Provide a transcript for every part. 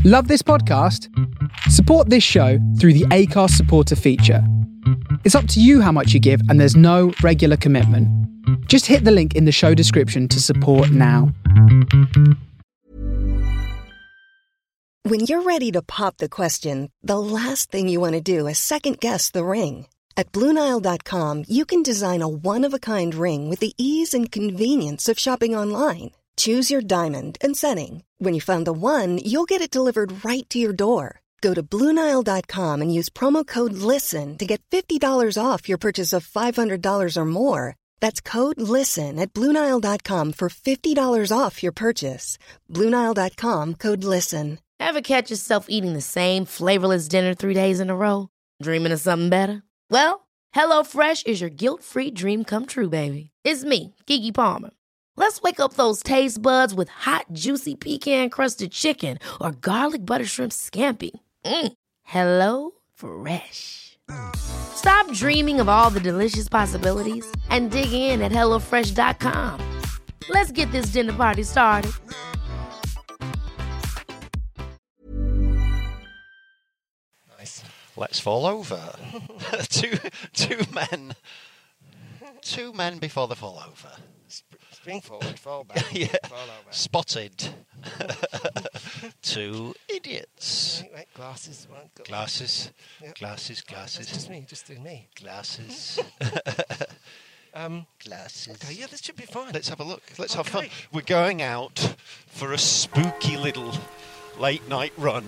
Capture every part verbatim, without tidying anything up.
Love this podcast? Support this show through the Acast supporter feature. It's up to you how much you give, and there's no regular commitment. Just hit the link in the show description to support now. When you're ready to pop the question, the last thing you want to do is second-guess the ring. At Blue Nile dot com, you can design a one-of-a-kind ring with the ease and convenience of shopping online. Choose your diamond and setting. When you find the one, you'll get it delivered right to your door. Go to Blue Nile dot com and use promo code LISTEN to get fifty dollars off your purchase of five hundred dollars or more. That's code LISTEN at Blue Nile dot com for fifty dollars off your purchase. Blue Nile dot com, code LISTEN. Ever catch yourself eating the same flavorless dinner three days in a row? Dreaming of something better? Well, HelloFresh is your guilt-free dream come true, baby. It's me, Keke Palmer. Let's wake up those taste buds with hot, juicy pecan-crusted chicken or garlic butter shrimp scampi. Mm. Hello Fresh. Stop dreaming of all the delicious possibilities and dig in at hello fresh dot com. Let's get this dinner party started. Nice. Let's fall over. two, two men. Two men before they fall over. Spring forward, fall back, yeah. fall over. Spotted. Two idiots. Wait, wait, glasses. One, go. Glasses. Yep. Glasses, glasses. That's just me, just do me. Glasses. um, glasses. Okay, yeah, this should be fine. Let's have a look. Let's okay. have fun. We're going out for a spooky little late night run.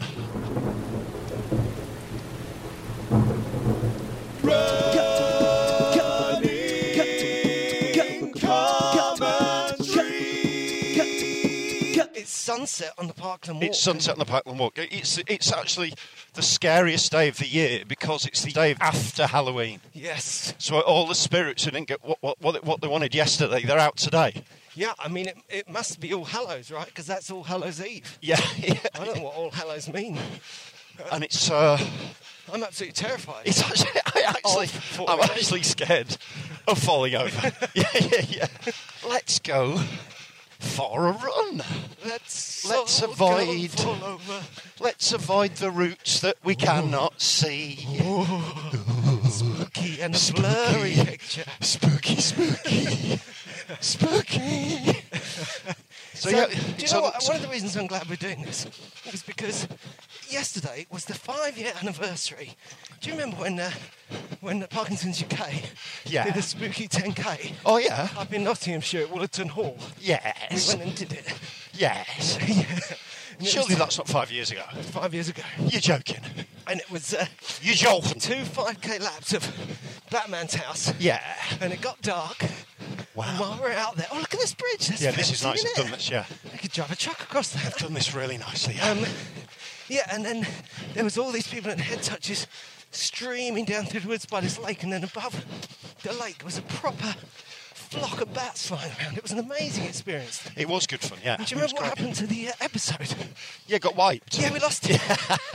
It's sunset on the Parkland Walk. It's sunset on the Parkland Walk. It's it's actually the scariest day of the year because it's the day after Halloween. Yes. So all the spirits who didn't get what what what, what they wanted yesterday, they're out today. Yeah, I mean, it, it must be All Hallows, right? Because that's All Hallows Eve. Yeah, yeah. I don't know what All Hallows mean. And it's uh, I'm absolutely terrified. It's actually, I actually, Oh, I'm actually scared of falling over. yeah, yeah, yeah. Let's go for a run. Let's let's all avoid. Go fall over. Let's avoid the routes that we cannot see. Spooky and a Spooky. blurry picture. Spooky, spooky, spooky. So, So, yeah, do you it's know on- what? One of the reasons I'm glad we're doing this is because yesterday was the five-year anniversary. Do you remember when uh, when the Parkinson's U K Yeah. did a spooky ten K Oh yeah. up in Nottinghamshire at Woollerton Hall? Yes. We went and did it. Yes. yeah. And it Surely was that's not five years ago. five years ago. You're joking. And it was uh, You're joking. two five K laps of Batman's house. Yeah. And it got dark. Wow. And while we're out there, oh look at this bridge. That's Yeah, this is fancy, nice. isn't I've it? done this. Yeah. I could drive a truck across there. I've done this really nicely. Yeah. Um, yeah, and then there was all these people in head touches streaming down through the woods by this lake, and then above the lake was a proper flock of bats flying around. It was an amazing experience. It was good fun. Yeah. And do you It was remember what great. happened to the uh, episode? Yeah, got wiped. Yeah, we lost it.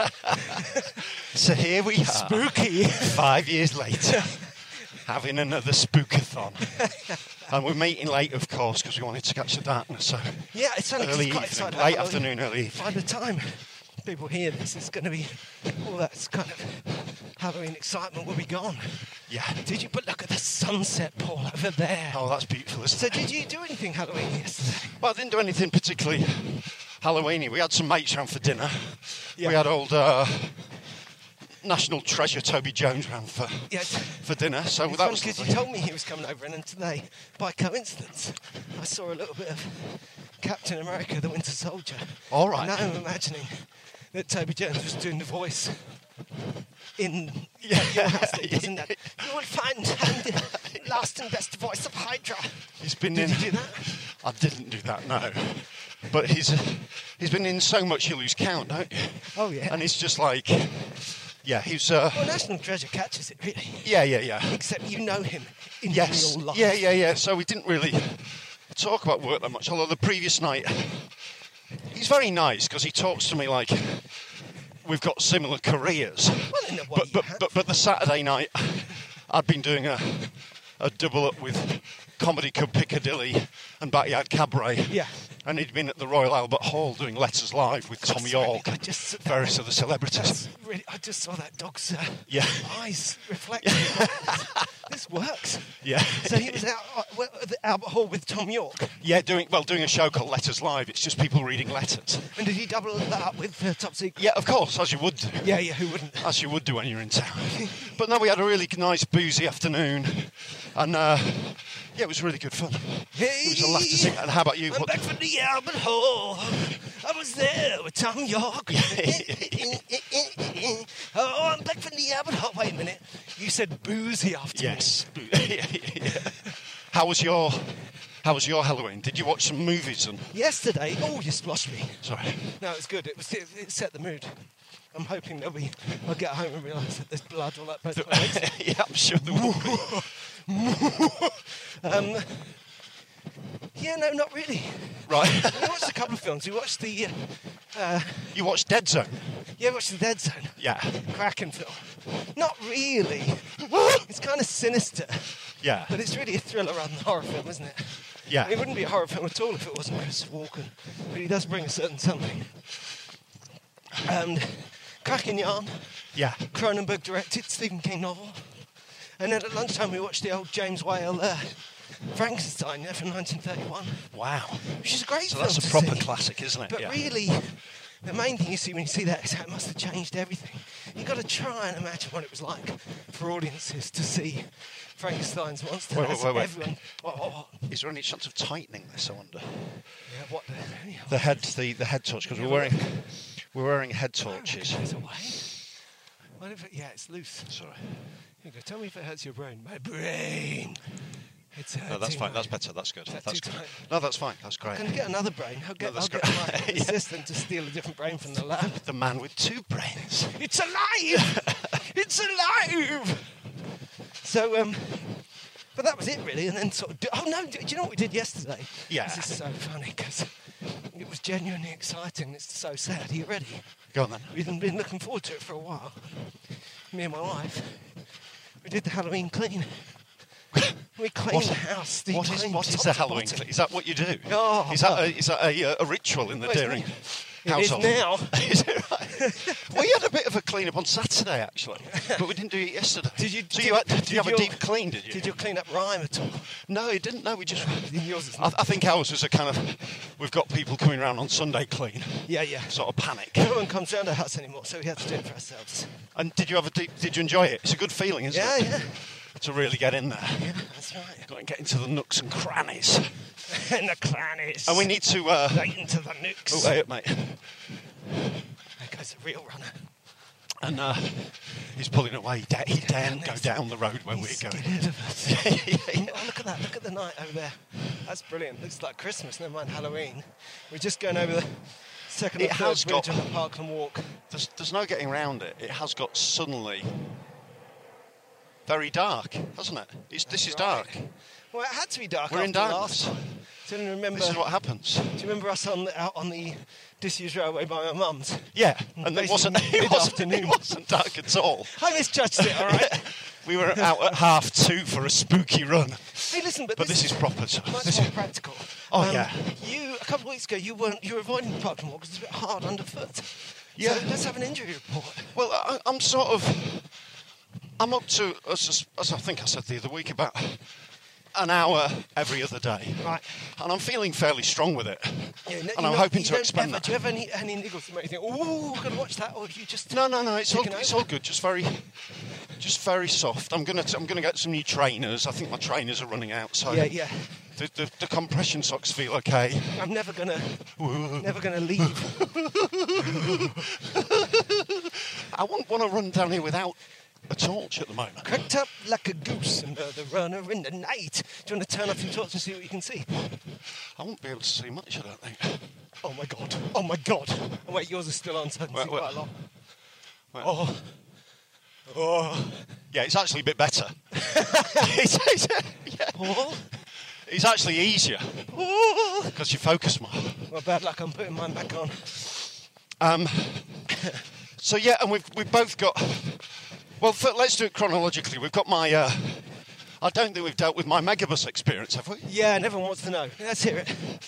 So here we are. Spooky. Five years later, having another spookathon. And we're meeting late, of course, because we wanted to catch the darkness. So Yeah, it's only 'cause early it's quite evening, exciting. late Halloween. afternoon, early evening. By the time people hear this, it's going to be all that kind of Halloween excitement will be gone. Yeah. Did you? But look at the sunset, Paul, over there. Oh, that's beautiful, isn't So it? did you do anything Halloween yesterday? Well, I didn't do anything particularly Halloweeny. We had some mates round for dinner. Yeah. We had old uh, National Treasure Toby Jones round for Yes. for dinner. So It's that funny was because you lovely. told me he was coming over, and then today, by coincidence, I saw a little bit of Captain America: The Winter Soldier. All right. And now I'm imagining that Toby Jones was doing the voice in Yeah. your house, isn't that? You will find I'm the last and best voice of Hydra. He's been Did in. you do that? I didn't do that, no. But he's he's been in so much you lose count, don't you? Oh, yeah. And it's just like, yeah, he's. Uh, Well, National Treasure catches it, really. yeah, yeah, yeah. Except you know him in Yes. real life. Yeah, yeah, yeah. So we didn't really talk about work that much. Although the previous night, he's very nice because he talks to me like we've got similar careers. Well, in a way But you but, have. but but the Saturday night, I'd been doing a a double up with Comedy Club Piccadilly and Backyard Cabaret. Yeah. And he'd been at the Royal Albert Hall doing Letters Live with Tom York I and just, various other celebrities. that's really, I just saw that dog's uh, Yeah. eyes reflecting. This works. Yeah. So he was out uh, well, at the Albert Hall with Tom York. Yeah, doing well, doing a show called Letters Live. It's just people reading letters. And did he double that up with uh, Top Secret? Yeah, of course, as you would do. Yeah, yeah, who wouldn't? As you would do when you're in town. But no, we had a really nice boozy afternoon. And, uh, yeah, it was really good fun. Hey, It was a laugh to sing. And how about you? I'm What- back from the Albert Hall. I was there with Tom York. Oh, I'm back from the Albert Hall. Wait a minute. You said boozy afternoon. Yes. Yeah. How was your How was your Halloween? Did you watch some movies? And Yesterday, oh, you splashed me. sorry. No, it's good. It was it, it set the mood. I'm hoping that we I'll get home and realise that there's blood all up both my legs. Yeah, I'm sure there will be. Um, yeah, no, not really. Right. We watched a couple of films. We watched the uh, uh, You watched Dead Zone? yeah, we watched the Dead Zone. Yeah. Cracking film. Not really. It's kind of sinister, Yeah. but it's really a thriller rather than a horror film, isn't it? Yeah. It wouldn't be a horror film at all if it wasn't Christopher Walken, but he does bring a certain something. And cracking yarn. Yeah. Cronenberg directed, Stephen King novel. And then at lunchtime we watched the old James Whale uh, Frankenstein yeah, from nineteen thirty-one, Wow. which is a great So film that's a to proper see. classic, isn't it? But Yeah. really, the main thing you see when you see that is how it must have changed everything. You've got to try and imagine what it was like for audiences to see Frankenstein's monster. Wait, wait, as wait, wait. Everyone, what, what, what? Is there any chance of tightening this? I wonder. Yeah, what the, yeah, The head, the, the head torch, because we're wearing we're wearing head torches. Goes away. What if it, yeah, it's loose. Sorry. Here you go. Tell me if it hurts your brain. My brain. It's hurting. No, that's fine. my- That's better. That's good. Is that That's too good. tight? No, that's fine. That's great. Can I get another brain? I'll get, No, that's I'll get great. my Yeah. assistant to steal a different brain from the lab. The man with two brains. It's alive! It's alive! So, um, but that was it really. And then sort of, do, oh no, do, do you know what we did yesterday? Yeah. This is so funny because it was genuinely exciting. It's so sad. Are you ready? Go on then. We've been looking forward to it for a while. Me and my wife. We did the Halloween clean. We cleaned What- the house. deep What is cleaned what is top the to Halloween? bottom. cl- Is that what you do? Oh, is that a, is that a, uh, a ritual in the Well, it's Deering not- it is household? now. Is it right? We had a bit of a clean up on Saturday actually, but we didn't do it yesterday. Did you? So did, you had, did, did you have your- a deep clean? Did you? Did your clean up rhyme at all? No, it didn't. No, we just. Yours is I, I think ours was a kind of. We've got people coming around on Sunday clean, Yeah, yeah. sort of panic. No one comes round our house anymore, so we had to do it for ourselves. And did you have a deep? Did you enjoy it? It's a good feeling, isn't Yeah, it? yeah. To really get in there. Yeah, that's right. Got to get into the nooks and crannies. And the clannies. And we need to. Uh, Right into the nukes. oh, wait, mate. There goes the real runner. And uh, he's pulling away. Da- he daren't go Next- down the road where He's we're going. scared of us. Yeah, yeah, yeah. Oh, look at that. Look at the night over there. That's brilliant. Looks like Christmas, never mind Halloween. We're just going over the second or It third has bridge got- on the Parkland Walk. There's, there's no getting around it. It has got suddenly very dark, hasn't it? It's, this is dark. Well, it had to be dark We're after in the darkness. last time. Do you remember, This is what happens. do you remember us on the, out on the disused railway by my mum's? Yeah, and it Basically wasn't, it wasn't, mid-afternoon. it wasn't dark at all. I misjudged it, all right? We were out at half two for a spooky run. Hey, listen, but, But this is proper. So much this more is, practical. Oh, Um, yeah. You a couple of weeks ago, you weren't you were avoiding Parkland Walk because it's a bit hard underfoot. Yeah. So let's have an injury report. well, I, I'm sort of. I'm up to, as, as I think I said the other week, about an hour every other day. Right. And I'm feeling fairly strong with it. Yeah, no, and you're I'm not- hoping you to don't expand ever, that. Do you have any any niggles that make you think, oh, I'm gonna watch that, or you just No, no, no. It's all, Taking it's over? all good. Just very, just very soft. I'm gonna, t- I'm gonna get some new trainers. I think my trainers are running out. So Yeah, yeah. The, the, the compression socks feel okay. I'm never gonna never gonna leave. I wouldn't want to run down here without a torch at the moment. Cracked up like a goose and the runner in the night. Do you want to turn off your torch and see what you can see? I won't be able to see much, I don't think. Oh my god! Oh my god! Oh wait, yours is still on, so I can Wait, see wait. quite a lot. Wait. Oh, oh, Yeah, it's actually a bit better. it's, it's, yeah. oh, It's actually easier oh. because you focus more. Well, bad luck. I'm putting mine back on. Um, so yeah, and we've we've both got. Well, th- let's do it chronologically. We've got my. Uh, I don't think we've dealt with my megabus experience, have we? Yeah, and everyone wants to know. Let's hear it.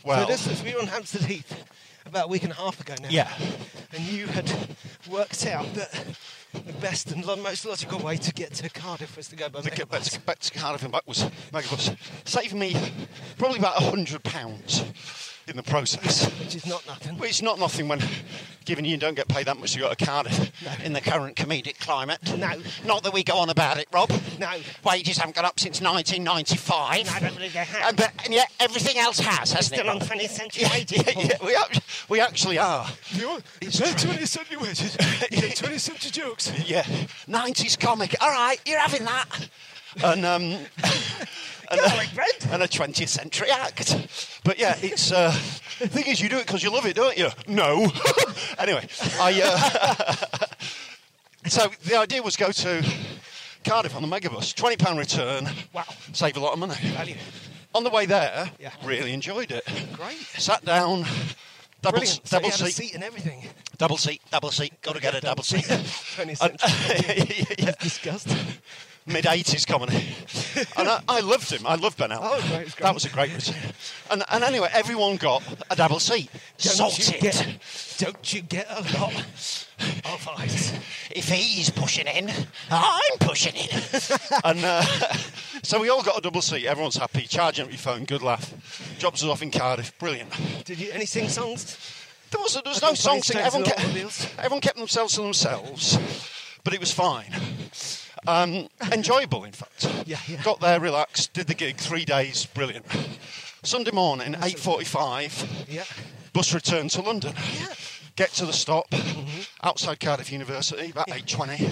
Well, so this was, we were on Hampstead Heath about a week and a half ago now. Yeah. And you had worked out that the best and lo- most logical way to get to Cardiff was to go by to get back Megabus. to, back to Cardiff and back was Megabus. Saving me probably about one hundred pounds in the process. Which is not nothing. Well, it's not nothing when, given you don't get paid that much to go to Cardiff No. in the current comedic climate. No. Not that we go on about it, Rob. No. Wages haven't gone up since nineteen ninety-five. No, I don't believe they have. And, but, and yet everything else has, hasn't Still it, on Rob? twentieth century Yeah, wages. yeah, yeah, we, act- we actually are. It's twentieth century wages. twentieth century jokes. Yeah, nineties comic. All right, you're having that. And um, and, Garlic bread. and a twentieth century act. But yeah, it's uh, the thing is, you do it because you love it, don't you? No. Anyway, I. Uh, so the idea was go to Cardiff on the Megabus, twenty pound return. Wow. Save a lot of money. Value. On the way there, Yeah. really enjoyed it. Great. Sat down. Double, Brilliant. So double you had a seat, seat and everything. double seat, double seat. Got to get a double seat. twentieth And- century. yeah. Disgust. Mid eighties comedy. And I, I loved him. I loved Ben Al. Oh, great, it's great. That was a great return. And, and anyway, everyone got a double seat. Don't Sorted. you get, don't you get a lot of ice? If he's pushing in, I'm pushing in. And uh, so we all got a double seat. Everyone's happy. Charging up your phone. Good laugh. Drops us off in Cardiff. Brilliant. Did you any sing songs? There was, there was I no can song play singing. Stones Everyone and kept, automobiles. everyone kept themselves to themselves. But it was fine. Um, enjoyable, in fact. Yeah, yeah. Got there, relaxed, did the gig, three days, brilliant. Sunday morning, eight forty-five, Yeah. bus return to London. Yeah. Get to the stop, outside Cardiff University, about eight twenty.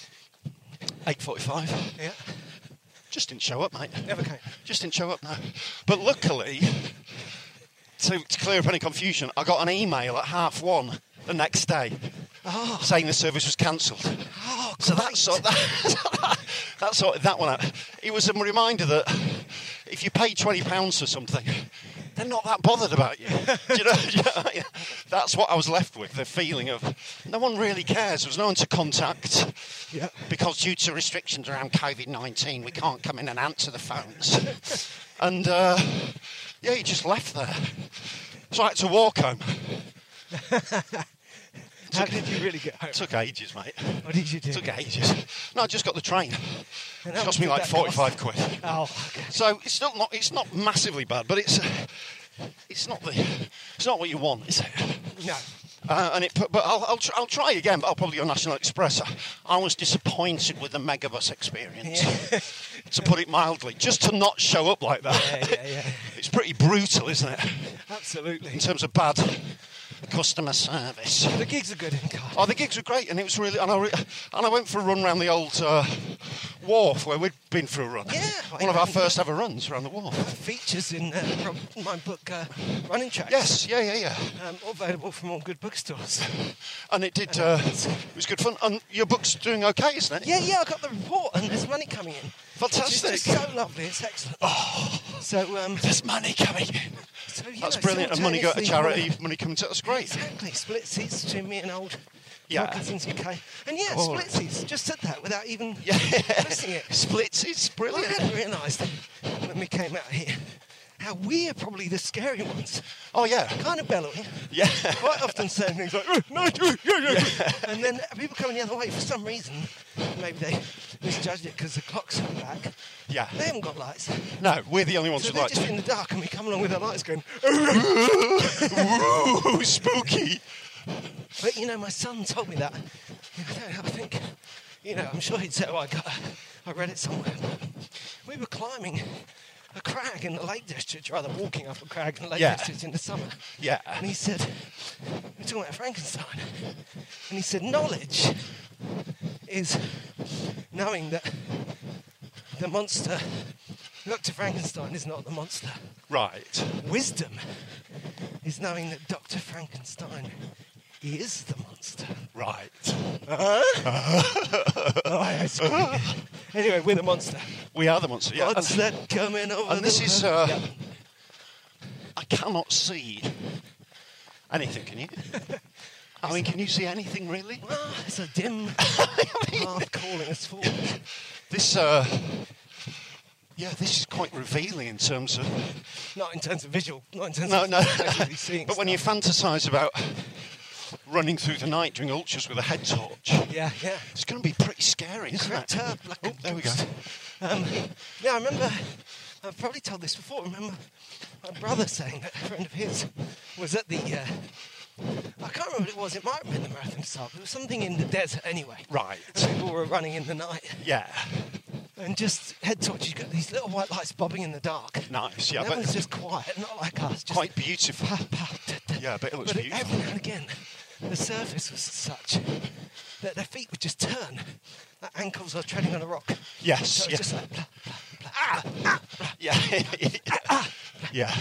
eight forty-five. Yeah. Just didn't show up, mate. Never came. Just didn't show up, no. But luckily, to, to clear up any confusion, I got an email at half one the next day Oh. saying the service was cancelled. Oh, So great. that sort that, that sorted that one out. It was a reminder that if you pay twenty pounds for something, they're not that bothered about you. Do you know? Do you know? That's what I was left with, the feeling of no one really cares. There was no one to contact. Yeah. Because due to restrictions around COVID nineteen, we can't come in and answer the phones. And, uh, yeah, you just left there. So I had to walk home. How did you really get home? It took ages, mate. What did you do? It took ages. No, I just got the train. And It how cost much me did like that forty-five cost? quid. Oh, okay. So it's still not it's not massively bad, but it's it's not the it's not what you want, is it? No. Uh, and it but I'll I'll, tr- I'll try again, but I'll probably go National Express. I was disappointed with the Megabus experience, Yeah. to put it mildly. Just to not show up like that, Yeah, yeah, yeah. it's pretty brutal, isn't it? Absolutely. In terms of bad customer service. The gigs are good in Cardiff. Oh, the gigs were great, and it was really. And I, re- and I went for a run around the old uh, wharf where we'd been for a run. Yeah, one of our first ever runs around the wharf. Features in uh, Rob- my book, uh, Running Tracks. Yes, yeah, yeah, yeah. Um, all available from all good bookstores. And it did. Uh, it was good fun. And your book's doing okay, isn't it? Yeah, yeah, I got the report and there's money coming in. Fantastic. It's just so lovely, it's excellent. Oh. So, um, There's money coming in. so yeah, That's brilliant. And money go to simultaneously- charity. Money coming to us. Great. Exactly, split seats between me and old Yeah. Cousins U K. And yeah, Oh. split seats. Just said that without even Yeah. listening it. Splits. It's I brilliant. hadn't realised when we came out here how we are probably the scary ones. Oh yeah. Kind of bellowing. Yeah. Quite often saying things like, "Oh, no, yeah, yeah, yeah." And then people coming the other way for some reason. Maybe they misjudged it because the clock's back. Yeah. They haven't got lights. No, we're the only ones So who they're like. just in the dark and we come along with our lights going, Ooh, spooky. but you know, my son told me that. You know, I think, you know, I'm sure he'd say, oh, I got, I read it somewhere. We were climbing a crag in the Lake District, rather walking up a crag in the Lake Yeah. District in the summer. Yeah. And he said, we're talking about Frankenstein. And he said, knowledge is knowing that the monster, Doctor Frankenstein is not the monster. Right. Wisdom is knowing that Doctor Frankenstein is the monster. Right. Oh, I screwed it. Anyway, we're the monster. We are the monster. Yeah. What's And, that coming over and this the is. world? Uh, Yeah. I cannot see anything. Can you? I mean, can you see anything really? Well, it's a dim path calling us forward. This. Uh, Yeah, this is quite revealing in terms of... Not in terms of visual, not in terms No, of no. actually seeing But when you stuff. fantasise about running through the night doing ultras with a head torch, Yeah, yeah. it's going to be pretty scary, isn't Correct it? herb, like Oh, a there we go. ghost. Um, yeah, I remember, I've probably told this before, I remember my brother saying that a friend of his was at the, uh, I can't remember what it was, it might have been the Marathon Start, but it was something in the desert anyway. Right. And people were running in the night. Yeah. And just head torches, you got these little white lights bobbing in the dark. Nice, yeah. And But everyone's just quiet, not like us. Just quite beautiful. pa, pa, da, da. Yeah, but it looks But beautiful. every now and again, the surface was such that their feet would just turn, like ankles are treading on a rock. Yes, So yeah. it's just like, blah, blah, blah, ah, ah, blah, Yeah. yeah.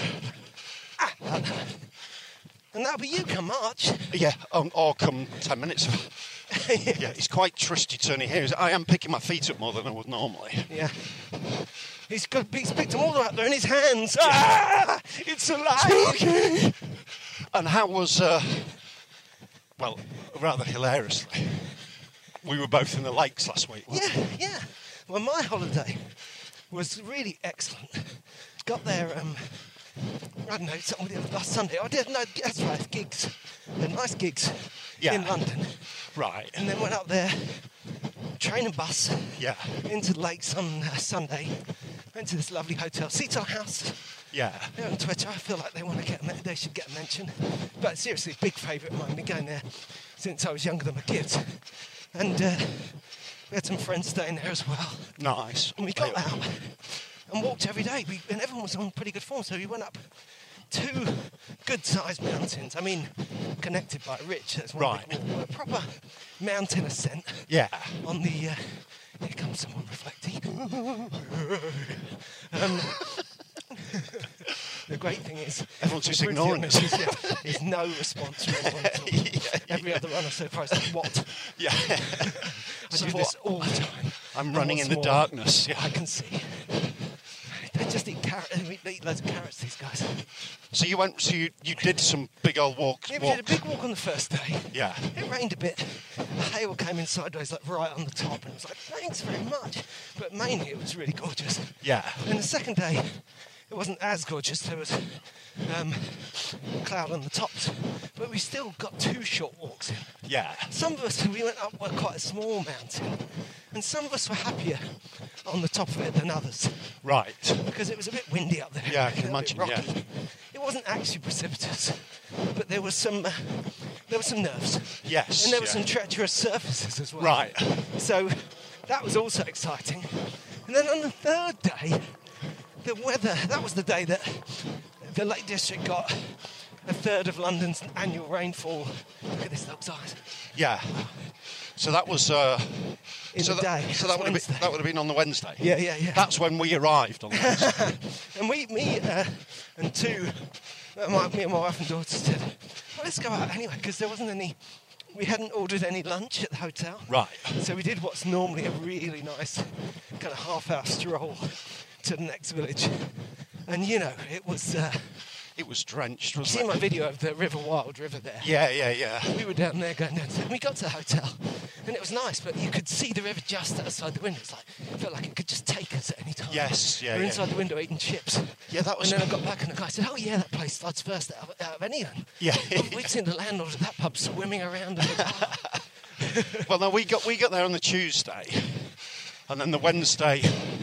and that'll be you come March. Yeah, um, or come ten minutes. Yeah, it's quite twisty-turny here. I am picking my feet up more than I would normally. Yeah. He's got, he's picked them all up there in his hands. Ah, it's alive. And how was, uh, well, rather hilariously, we were both in the lakes last week, weren't Yeah, yeah. Well, my holiday was really excellent. Got there, um, I don't know, something last Sunday. I did, no, that's right, gigs. They're nice gigs Yeah. in London. we? Right. And then went up there, train and bus, Yeah. into the lakes on uh, Sunday. Went to this lovely hotel, Seaton House. Yeah. They're on Twitter. I feel like they want to get, a- they should get a mention. But seriously, big favourite of mine. Been going there since I was younger than my kids. And uh, we had some friends staying there as well. Nice. And we got out and walked every day. We, and everyone was on pretty good form, so we went up two good-sized mountains. I mean, connected by a ridge. That's one Right. big walk, but a proper mountain ascent. Yeah. On the uh, here comes someone reflecting. um, the great thing is, Everyone's just with ignoring Bridget, us. yeah, there's no response from anyone at all. Yeah, Every other runner so far is like, what? Yeah. I So do this all the time. I'm And running what's in the more, darkness. Yeah. I can see. They just eat carrots. They eat loads of carrots, these guys. So you went, so you, you did some big old walks. Yeah, we walk. did a big walk on the first day. Yeah. It rained a bit. The hail came in sideways, like right on the top, and it was like, thanks very much. But mainly it was really gorgeous. Yeah. And the second day, it wasn't as gorgeous. There was um, cloud on the tops, but we still got two short walks in. Yeah. Some of us, we went up well, quite a small mountain, and some of us were happier on the top of it than others Right. because it was a bit windy up there. Yeah, I can a little bit imagine, rocky. It wasn't actually precipitous, but there was some uh, there were some nerves. Yes, And there were yeah. some treacherous surfaces as well. Right. So that was also exciting. And then on the third day, the weather, that was the day that the Lake District got a third of London's annual rainfall. Look at this dog's eyes. Yeah. So that was. Uh, In so the that, day. So that would have Wednesday. been that would have been on the Wednesday. Yeah, yeah, yeah. That's when we arrived on the Wednesday. And we, me uh, and two, uh, my, me and my wife and daughter said, well, let's go out anyway, because there wasn't any, we hadn't ordered any lunch at the hotel. Right. So we did what's normally a really nice kind of half-hour stroll to the next village. And, you know, it was, uh, It was drenched, you see wasn't my it? video of the River Wild River there? Yeah, yeah, yeah. We were down there going down. And we got to the hotel, and it was nice, but you could see the river just outside the window. It's like, it felt like it could just take us at any time. Yes, yeah, We were yeah. inside the window eating chips. Yeah, that was- And then I got back, and the guy said, "Oh yeah, that place starts first out of, out of any of them." Yeah. We'd seen the landlord of that pub swimming around in the bar. Well, no, we got we got there on the Tuesday, and then the Wednesday,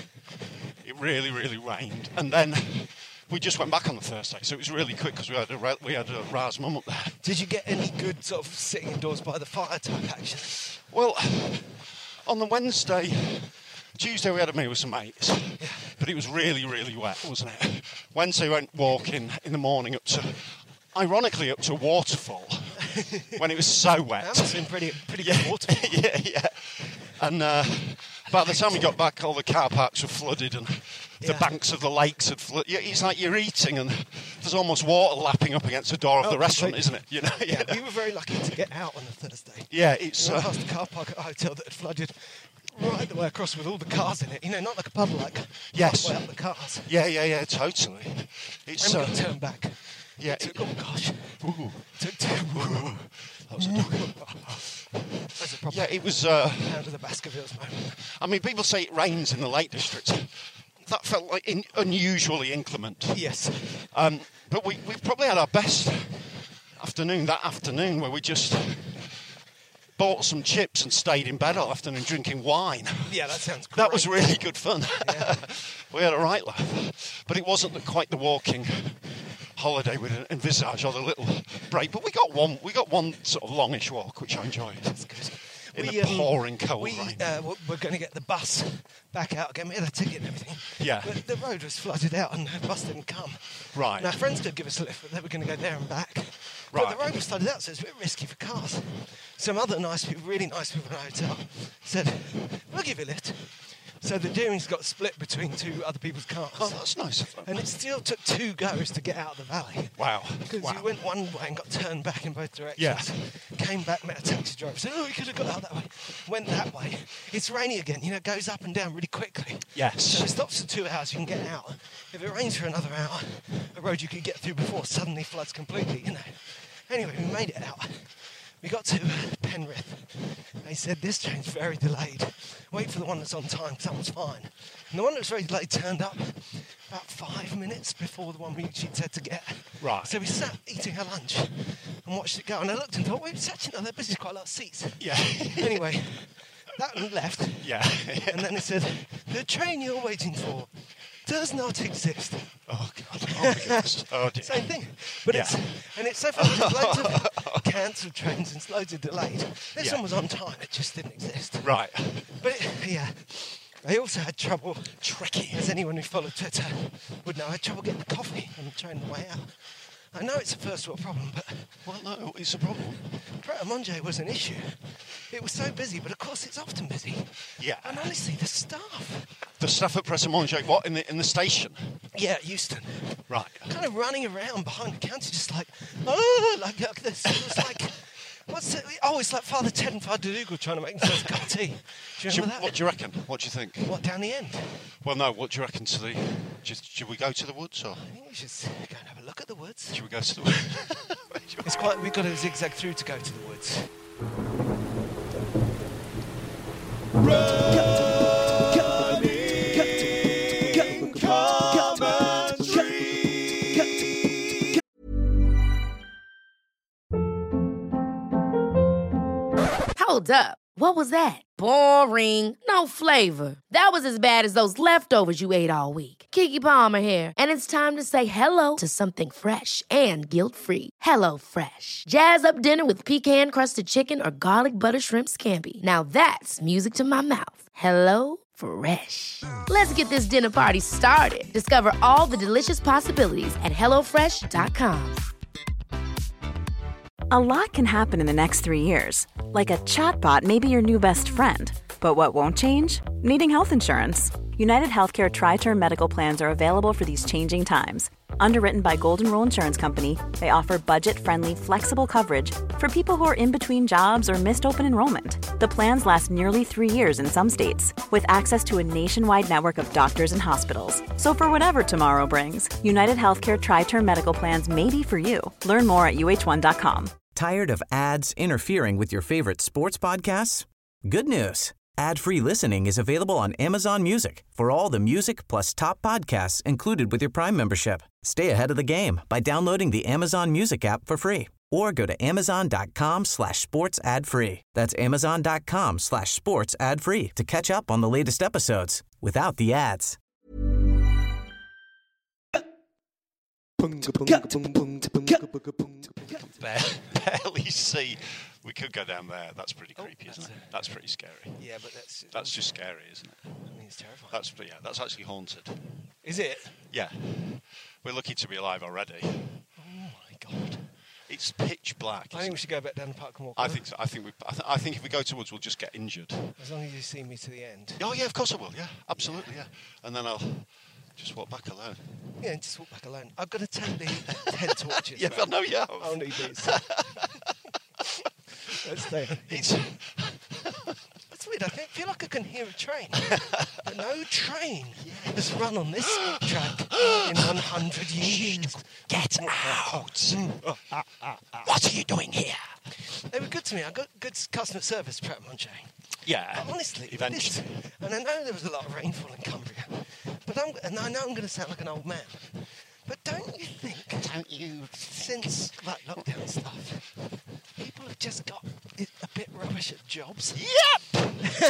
it really, really rained, and then we just went back on the Thursday. So it was really quick because we had a re- we had a Raz mum up there. Did you get any good sort of sitting indoors by the fire type action? Well, on the Wednesday, Tuesday we had a meal with some mates, but it was really, really wet, wasn't it? Wednesday we went walking in the morning up to, ironically, up to a waterfall when it was so wet. That must have been pretty, pretty good water. yeah, yeah. And uh, by the time we got back, all the car parks were flooded and the Yeah. banks of the lakes had flooded. Yeah, it's like you're eating and there's almost water lapping up against the door of Oh, the restaurant, completely. isn't it? You know? Yeah, we were very lucky to get out on a Thursday. Yeah, it's. We went Uh, past a car park at a hotel that had flooded right the way across with all the cars in it. You know, not like a puddle, like Yes. halfway up the cars. yeah, yeah, yeah, totally. It's. And we Uh, got turned back. yeah, It took, it- oh gosh. Ooh. Took two. That was a dog. That's a proper Yeah, it was. Uh, pound of the Baskervilles moment. I mean, people say it rains in the Lake District. that felt like in, unusually inclement. Yes. Um, but we, we probably had our best afternoon that afternoon where we just bought some chips and stayed in bed all afternoon drinking wine. Yeah, that sounds great. That was really good fun. Yeah. We had a right laugh. But it wasn't the, quite the walking holiday we'd envisaged or the little break. But we got one we got one sort of longish walk, which I enjoyed. That's good. In we, the um, pouring cold we, rain. Uh, we're going to get the bus back out again. We had a ticket and everything. Yeah. But the road was flooded out and the bus didn't come. Right. Now, friends did give us a lift, but they were going to go there and back. Right. But the road was flooded out, so it's a bit risky for cars. Some other nice people, really nice people in the hotel, said, we'll give you a lift. So the Deerings got split between two other people's cars. Oh, that's nice. And it still took two goes to get out of the valley. Wow. Because wow. you went one way and got turned back in both directions. Yeah. Came back, met a taxi driver, said, oh, we could have got out that way. Went that way. It's rainy again, you know, it goes up and down really quickly. Yes. So it stops for two hours, you can get out. If it rains for another hour, a road you could get through before suddenly floods completely, you know. Anyway, we made it out. We got to Penrith. They said, this train's very delayed. Wait for the one that's on time, because that one's fine. And the one that was very delayed turned up about five minutes before the one we she'd said to get. Right. So we sat eating our lunch and watched it go. And I looked and thought, wait, it's actually not that busy, there's quite a lot of seats. Yeah. Anyway, that one left. Yeah. And then it said, the train you're waiting for does not exist. Oh, God. Oh, my goodness. Oh, dear. Same thing. But Yeah. it's and it's so funny. There's loads of cancelled trains and loads of delayed. This Yeah. one was on time. It just didn't exist. Right. But it, yeah, I also had trouble. Tricky. As anyone who followed Twitter would know, I had trouble getting the coffee on the train on the way out. I know it's a first world problem, but Well, no, it's a problem. Pret a Manger was an issue. It was so busy, but of course it's often busy. Yeah. And honestly, the staff. The stuff at Pret a Manger, what, in the in the station? Yeah, Euston. Right. Kind of running around behind the counter, just like, oh, like, like this. It was like, what's it? Oh, it's like Father Ted and Father Dougal trying to make themselves a cup of tea. Do you Do remember you, that? what do you reckon? What do you think? What, down the end? Well, no, what do you reckon to the... Just, should we go to the woods, or I think we should go and have a look at the woods. should we go to the woods? It's quite, we've got to zigzag through to go to the woods. Hold up. What was that? Boring. No flavor. That was as bad as those leftovers you ate all week. Keke Palmer here, and it's time to say hello to something fresh and guilt-free. Hello Fresh. Jazz up dinner with pecan-crusted chicken or garlic butter shrimp scampi. Now that's music to my mouth. Hello Fresh. Let's get this dinner party started. Discover all the delicious possibilities at hello fresh dot com. A lot can happen in the next three years. Like a chatbot may be your new best friend. But what won't change? Needing health insurance. United Healthcare Tri-Term Medical Plans are available for these changing times. Underwritten by Golden Rule Insurance Company, they offer budget-friendly, flexible coverage for people who are in between jobs or missed open enrollment. The plans last nearly three years in some states, with access to a nationwide network of doctors and hospitals. So for whatever tomorrow brings, United Healthcare Tri-Term Medical Plans may be for you. Learn more at U H one dot com. Tired of ads interfering with your favorite sports podcasts? Good news. Ad-free listening is available on Amazon Music for all the music plus top podcasts included with your Prime membership. Stay ahead of the game by downloading the Amazon Music app for free or go to amazon.com slash sports ad free. That's amazon.com slash sports ad free to catch up on the latest episodes without the ads. Barely see. We could go down there. That's pretty creepy, Oh, isn't that's it? a- That's pretty scary. Yeah, but that's... That's just scary, isn't it? I mean, it's terrifying. That's yeah. That's actually haunted. Is it? Yeah. We're lucky to be alive already. Oh, my God. It's pitch black. I think isn't we it? should go back down the park and walk. I around. think so. I think we. I, th- I think if we go to woods, we'll just get injured. As long as you see me to the end. Oh yeah, of course I will. Yeah, absolutely. Yeah, and then I'll just walk back alone. Yeah, and just walk back alone. I've got to take the head torches. Yeah, back. but no, yeah. I'll need these. Let's stay. It's That's weird. I feel like I can hear a train. But no train has run on this track in one hundred years. Get out! What are you doing here? they were good to me. I got good customer service, Pret a Manger. Yeah. But honestly, eventually. this, and I know there was a lot of rainfall in Cumbria, but I'm, and I know I'm going to sound like an old man, but don't you think, Don't you? since like lockdown stuff, people have just got it a bit rubbish at jobs? Yep.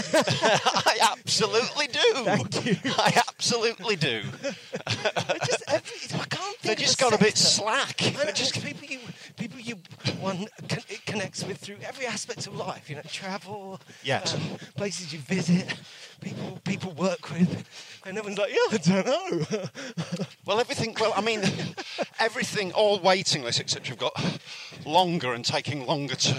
I absolutely do. Thank you. I absolutely do. They're just every, I can't think They of just a got a bit sector. slack. I know, They're just people you, people you one con- it connects with through every aspect of life. You know, travel, Yes. um, places you visit, people people work with, and everyone's like, yeah, I don't know. Well, everything. Well, I mean, everything. All waiting lists, et cetera, have got longer and taking longer to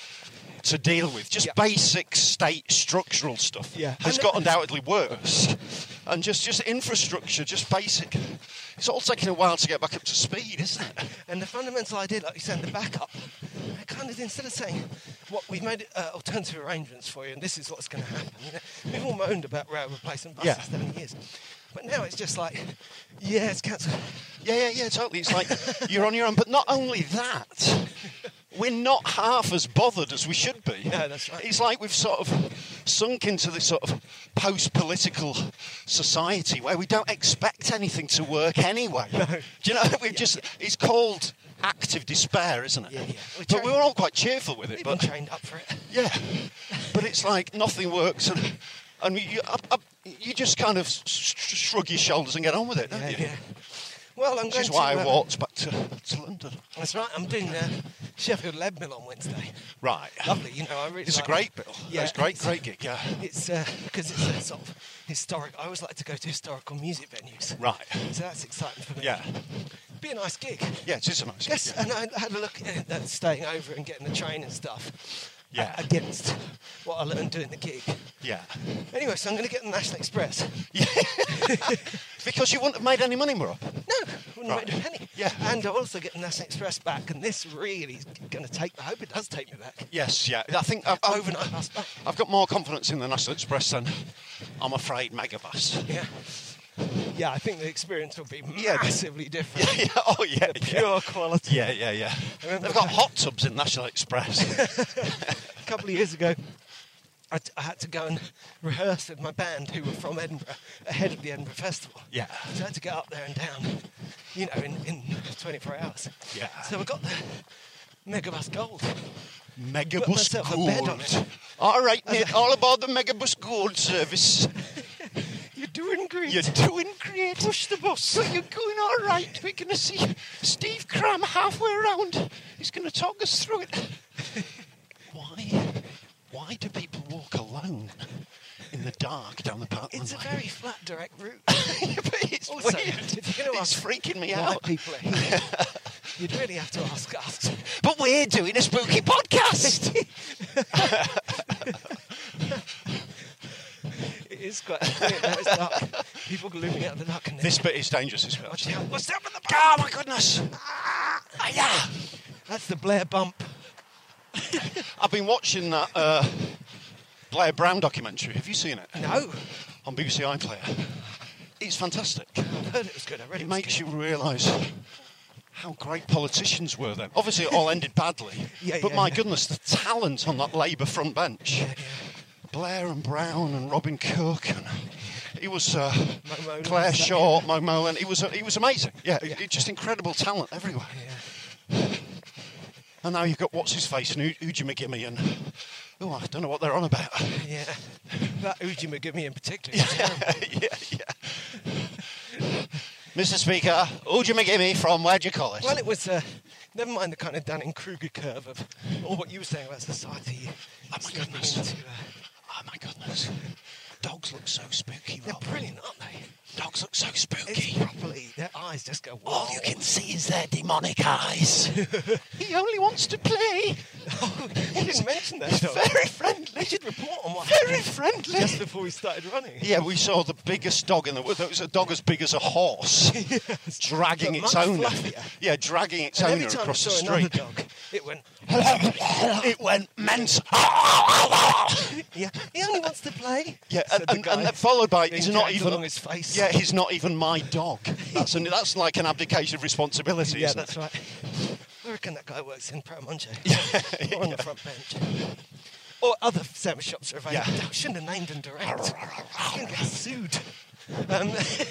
to deal with. Just Yeah. basic state structural stuff Yeah. has And got that- undoubtedly worse. And just just infrastructure, just basic. It's all taking a while to get back up to speed, isn't it? And the fundamental idea, like you said, the backup, I kind of, instead of saying, what we've made uh, alternative arrangements for you, and this is what's going to happen. You know, we've all moaned about rail replacement buses Yeah. for seven years. But now it's just like, yeah, it's cancelled. Yeah, yeah, yeah, totally. It's like you're on your own. But not only that, we're not half as bothered as we should be. Yeah, that's right. It's like we've sort of sunk into this sort of post-political society where we don't expect anything to work anyway. No. Do you know? We've just, it's called active despair, isn't it? Yeah, yeah. We're But trained- we were all quite cheerful with it. We've But been trained up for it. yeah, but it's like nothing works, and and you, I, I, you just kind of sh- sh- shrug your shoulders and get on with it, don't Yeah, you? yeah. Well, I'm Which going is why to, I uh, walked back to, to London. That's right. I'm doing uh, Sheffield Lead Mill on Wednesday. Right. Lovely, you know. I really. It's a like great it. bill. Yeah, It's a great, it's- great gig, yeah. It's uh, because it's a sort of historic. I always like to go to historical music venues. Right. So that's exciting for me. Yeah. Be a nice gig. Yeah, it is a nice Yes, gig. Yeah. and I had a look at uh, staying over and getting the train and stuff. Yeah. uh, against what I learned doing the gig. Yeah. Anyway, so I'm going to get the National Express. Yeah. Because you wouldn't have made any money, Rob. No, wouldn't Right. make a penny. Yeah. And I'll also get the National Express back, and this really is going to take. I hope it does take me back. Yes, yeah. I think I've, I've, Overnight bus back. I've got more confidence in the National Express than, I'm afraid, Megabus. Yeah. Yeah, I think the experience will be Yeah. massively different. Yeah, oh, yeah. The pure quality. Yeah, yeah, yeah. remember- They've got hot tubs in National Express. A couple of years ago, I, t- I had to go and rehearse with my band who were from Edinburgh ahead of the Edinburgh Festival. Yeah. So I had to get up there and down, you know, in, in twenty-four hours. Yeah. So I got the Megabus Gold. Megabus myself a bed on Gold. it. All right, mate. All about the Megabus Gold service. You're doing great. You're doing great. Push the bus. So you're going all right. We're going to see Steve Cram halfway around. He's going to talk us through it. Why? Why do people walk alone in the dark down the Parkland It's a Lane? very flat, direct route. Yeah, but it's Also, weird. if you're gonna It's ask freaking me Why out. people are here, you'd really have to ask us. But we're doing a spooky podcast. It is quite brilliant now it's dark. People looming out of the dark. And This bit is dangerous, this bit. Watch out. What's up in the Oh, my goodness. Ah, yeah. That's the Blair bump. I've been watching that uh, Blair Brown documentary. Have you seen it? No. On B B C iPlayer. It's fantastic. I've heard it was good. I read It it was makes good. you realise how great politicians were then. Obviously, it all ended badly. Yeah, but yeah, my yeah. goodness, the talent on that Labour front bench. Yeah, yeah. Blair and Brown and Robin Cook and he was uh, Mo Molan, Claire was that- Short, Mo Molan. He was uh, he was amazing. Yeah, Yeah. It, just incredible talent everywhere. Yeah. And now you've got what's his face and U- Uji McGimmie and oh, I don't know what they're on about. Yeah. That Uji McGimmie in particular. is terrible. yeah, yeah. Mister Speaker, Uji McGimmie from where'd you call it? Well, it was, uh, never mind the kind of Dunning-Kruger curve of all what you were saying about society. Oh, my slipping goodness. into, uh, Oh my goodness. Dogs look so spooky, they're Rob. brilliant, aren't they? Dogs look so It's spooky. properly, their eyes just go, All wow. you can see is their demonic eyes. He only wants to play. Oh, you didn't mention that. He's dog. very friendly. They should report on what Very happened friendly. just before we started running. Yeah, we saw the biggest dog in the world. There was a dog as big as a horse, dragging But its much owner. fluffier. Yeah, dragging its And owner every time I across the saw another street. dog, it went, It went mental. yeah, he only wants to play. Yeah, said and, the and, guy, and then followed by being he's not dragged even along his face. Yeah, he's not even my dog. That's an, that's like an abdication of responsibility. Yeah, isn't that's it? right. reckon that guy works in Pret a Manger. Yeah, or on the front bench. Or other sandwich shops are available. Yeah. I shouldn't have named them direct. I'm going to get sued. Um,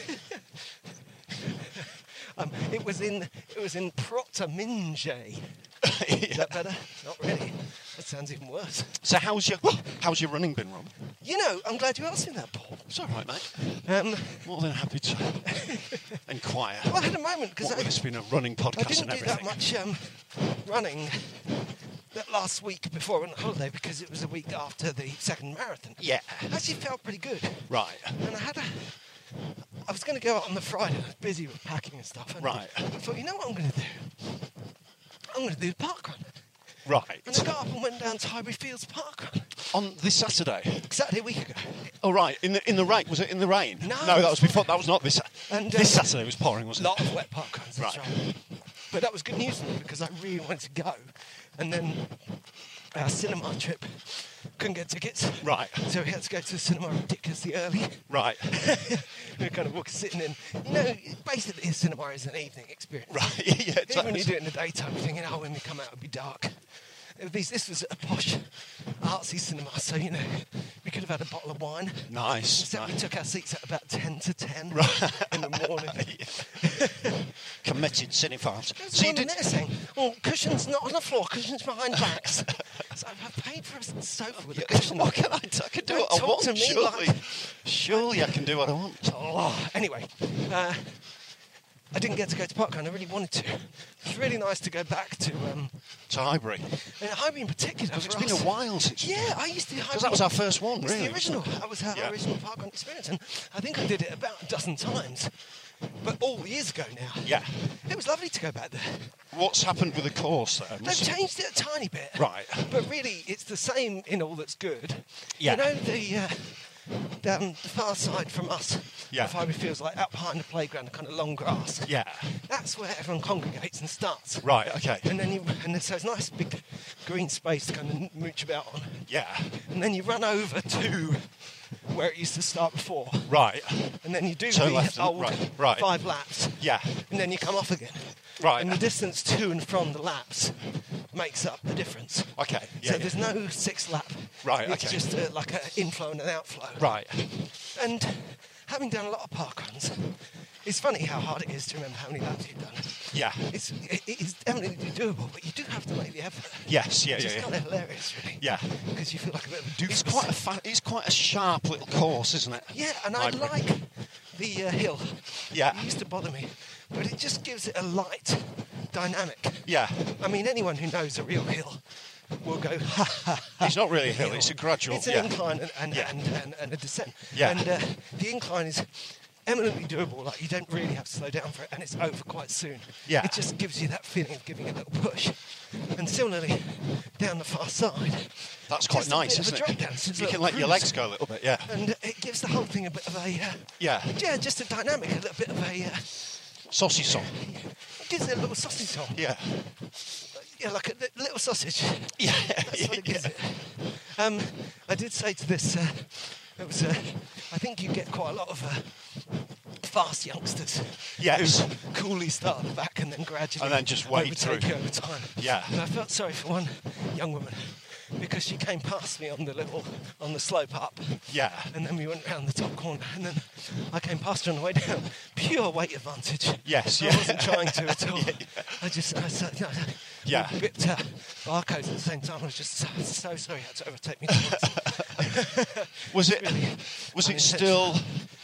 um, it was in it was in Pret a Manger. Is that better? Not really. That sounds even worse. So how's your how's your running been, Rob? You know, I'm glad you asked me that, Paul. It's all right, mate. Um, More than happy to inquire. well, I had a moment because What I, with this being a running podcast I didn't and do that everything. much um, running that last week before I went on holiday because it was a week after the second marathon. Yeah. I actually felt pretty good. Right. And I had a... I was going to go out on the Friday. I was busy with packing and stuff. And Right. I thought, you know what I'm going to do? I'm going to do the park run. Right. And I got up and went down to Highbury Fields Park run. On this Saturday. Exactly a week ago. Oh right. In the in the rain. Was it in the rain? No, No, it that was was before. That was not this. And, this um, Saturday was pouring, A wasn't lot it? of wet park runs. That's Right. right. But that was good news for me because I really wanted to go. And then our cinema trip couldn't get tickets. Right. So we had to go to the cinema ridiculously early. Right. We were kind of walking, sitting in. You know, basically, a cinema is an evening experience. Right. Yeah. Even when you do it in the daytime, you're thinking, oh, when we come out, it'll be dark. This, this was a posh, artsy cinema, so, you know, we could have had a bottle of wine. Nice. Instead, we nice. took our seats at about ten to ten Right. in the morning. Committed cinephiles. There's So you one did. there saying, oh, cushions not on the floor, cushions behind backs. So I've paid for a sofa with a cushion. What can I do? I can do Don't what I talk want. to me surely. like- surely I can do what I want. Oh, anyway, uh, I didn't get to go to Parkrun. I really wanted to. It was really nice to go back to um, To Highbury. and Highbury in particular. Because it's for been us. a while since. Yeah, I used to do Highbury. Because that was our first one, It's really. the original. That was our Yeah. original Parkrun experience, and I think I did it about a dozen times, but all years ago now. Yeah. It was lovely to go back there. What's happened with the course then? They've changed it a tiny bit. Right. But really, it's the same in all that's good. Yeah. You know, the uh, down the far side from us, Yeah. of Highbury Fields, like out behind the playground, the kind of long grass. Yeah. That's where everyone congregates and starts. Right, okay. And then you, and so it's a nice big green space to kind of mooch about on. Yeah. And then you run over to where it used to start before. Right. And then you do Turn the left and- old right, right. five laps. Yeah. And then you come off again. Right. And the distance to and from the laps makes up the difference. Okay. Yeah, so yeah. there's no six lap. Right, It's okay. just uh, like an inflow and an outflow. Right. And having done a lot of park runs, it's funny how hard it is to remember how many laps you've done. Yeah. It's it, it's definitely doable, but you do have to make the effort. Yes. Yeah. Which Yeah. is yeah. kind of hilarious, really. Yeah. Because you feel like a bit of a doofus. It's quite a fa- it's quite a sharp little course, isn't it? Yeah, and I Highbury. like the uh, hill. Yeah. It used to bother me, but it just gives it a light dynamic. Yeah. I mean, anyone who knows a real hill will go, ha ha ha. It's not really a hill, it's a gradual- It's an yeah. incline and, and, Yeah. and, and, and a descent. Yeah. And uh, the incline is eminently doable. Like, you don't really have to slow down for it, and it's over quite soon. Yeah. It just gives you that feeling of giving it a little push. And similarly, down the far side, That's quite just a nice, bit of isn't a drop it? down, so it's a You can little let your cruise. legs go a little bit. Yeah. And it gives the whole thing a bit of a, uh, Yeah. yeah, just a dynamic, a little bit of a, uh, Saucy song. it gives it a little sausage song. Yeah. Yeah, like a li- little sausage. Yeah. That's what it gives yeah. it. Um, I did say to this, uh, it was, uh, I think you get quite a lot of uh, fast youngsters Yes. who coolly start at the back and then gradually And then just wade overtake through. you over time. Yeah. And I felt sorry for one young woman because she came past me on the little, on the slope up. Yeah. And then we went round the top corner, and then I came past her on the way down. Pure weight advantage. Yes, I yeah. wasn't trying to at all. Yeah, yeah. I just, I, so, no, no, Yeah. we bipped her barcodes at the same time. I was just so, so sorry you had to overtake me twice. Was it? Really Was it unintentional. still?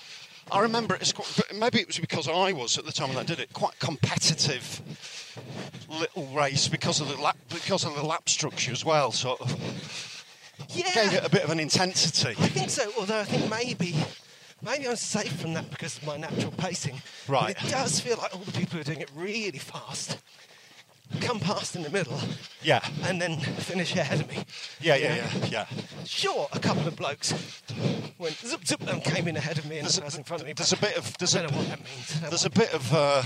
I remember it's quite, but maybe it was because I was at the time when I did it quite competitive little race because of the lap because of the lap structure as well. Sort of Yeah, gave it a bit of an intensity. I think so. Although I think maybe, maybe I'm safe from that because of my natural pacing. But Right. it does feel like all the people who are doing it really fast come past in the middle Yeah. and then finish ahead of me. Yeah. You Yeah. know? Yeah. Yeah. Sure, a couple of blokes went zip zip and came in ahead of me and There's the a, person in front of me. there's a but bit of there's I a, don't know what that means. I don't there's a want- bit of uh,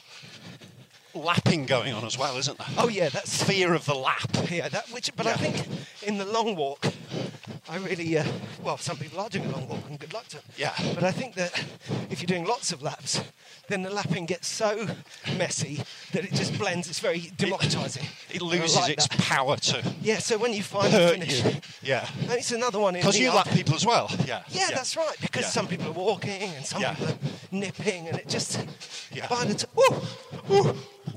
lapping going on as well, isn't there? Oh yeah, that's Fear of the lap. yeah. That which, but Yeah. I think in the long walk, I really, uh, well, some people are doing a long walk, and good luck to them. Yeah. But I think that if you're doing lots of laps, then the lapping gets so messy that it just blends. It's very democratising. It And I loses like its that. power to Yeah, so when you find the hurt finish, you. Yeah. and it's another one in Because the you art- lap people as well. Yeah. Yeah, that's right. Because Yeah. some people are walking and some Yeah. people are nipping, and it just Yeah. by the time. Woo!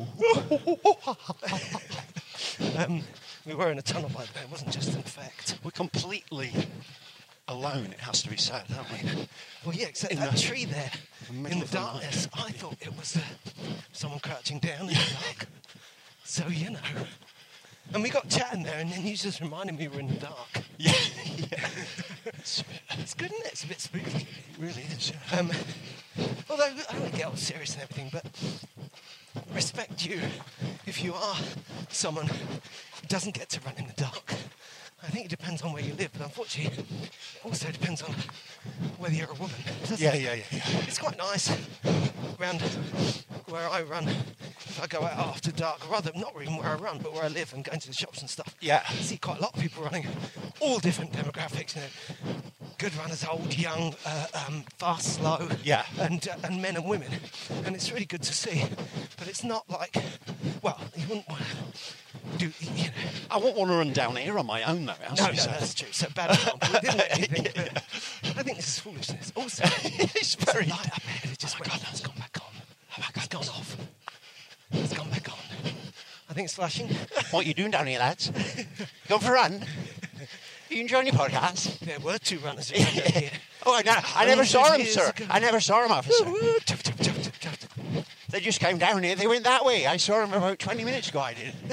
um, we were in a tunnel by the way. It wasn't just an effect. We're completely alone, it has to be said, aren't we? Well, yeah, except In that the- tree there the middle in the of the night. darkness. I thought it was uh, someone crouching down in the dark. So you know. And we got chatting there, and then you just reminded me we were in the dark. Yeah. yeah. It's good, isn't it? It's a bit spooky. It really is. Yeah. Um, although I don't get all serious and everything, but respect you if you are someone who doesn't get to run in the dark. I think it depends on where you live, but unfortunately, it also depends on whether you're a woman. doesn't Yeah, it? yeah, yeah, yeah. It's quite nice around where I run. If I go out after dark, or rather, not even where I run, but where I live and go into the shops and stuff. Yeah. I see quite a lot of people running, all different demographics. You know, good runners, old, young, uh, um, fast, slow. Yeah. And uh, and men and women, and it's really good to see. But it's not like, well, you wouldn't want to do, you know. I won't want to run down here on my own, though. it has No, to be no, said. that's true. So bad example. We didn't let anything. But I think this is foolishness. Also, It's very- light up ahead. It just Oh went. my God, It's gone back on. Oh my God, it's gone off. It's gone back on. I think it's flashing. What are you doing down here, lads? Going for a run? You enjoying your podcast? There were two runners around here. Oh, I, know. I never Hundreds saw of him, years sir. ago. I never saw him, officer. Woo, tuff, tuff, tuff, tuff, tuff. They just came down here. They went that way. I saw him about twenty minutes ago. I did.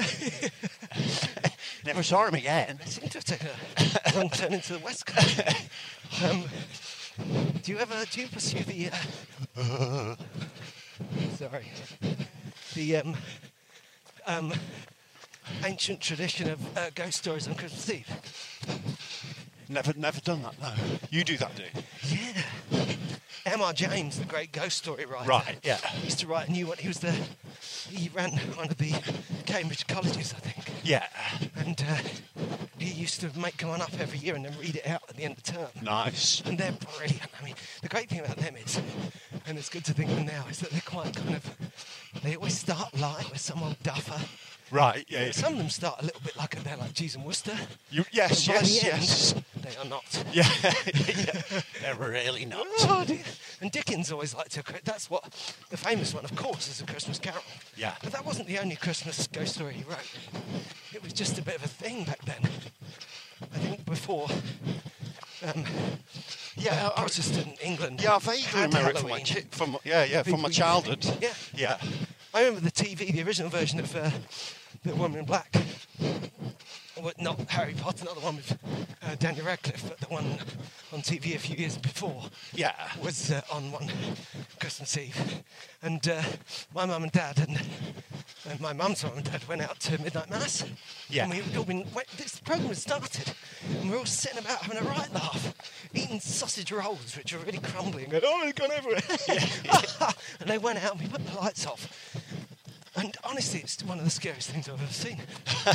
Never saw him again. They seem to have taken a wrong turn into the west coast. Um, do you ever do you pursue the? Uh, sorry, the um, um, ancient tradition of uh, ghost stories on Christmas Eve? Never, never done that. No. You do that, do you? Yeah. M R James, the great ghost story writer. Right, yeah. Used to write a new one. He was the, he ran one of the Cambridge colleges, I think. Yeah. And uh, he used to make one up every year and then read it out at the end of term. Nice. And they're brilliant. I mean, the great thing about them is, and it's good to think of them now, is that they're quite kind of, they always start light with some old duffer. Right, yeah. yeah. Some of them start a little bit like they're like Jeeves and Worcester. You, yes, And by yes, the end, yes. They are not. Yeah. yeah. They're really not. Oh, dear. And Dickens always liked to. That's what the famous one, of course, is A Christmas Carol. Yeah. But that wasn't the only Christmas ghost story he wrote. It was just a bit of a thing back then. I think before. Um, Yeah, uh, I- Protestant England. Yeah, I vaguely had remember it from my, Halloween. chi- from, yeah, yeah, from my We- childhood. Yeah. Yeah. I remember the T V, the original version of uh, The Woman in Black. Well, not Harry Potter, not the one with uh, Daniel Radcliffe, but the one on T V a few years before. Yeah. Was uh, on one Christmas Eve. And uh, my mum and dad and, and my mum's mum and dad went out to midnight mass. Yeah. And we'd all been, wait, this program had started, and we were all sitting about having a right laugh, eating sausage rolls, which were really crumbly, and going, oh, they've gone everywhere. And they went out and we put the lights off. And honestly, it's one of the scariest things I've ever seen.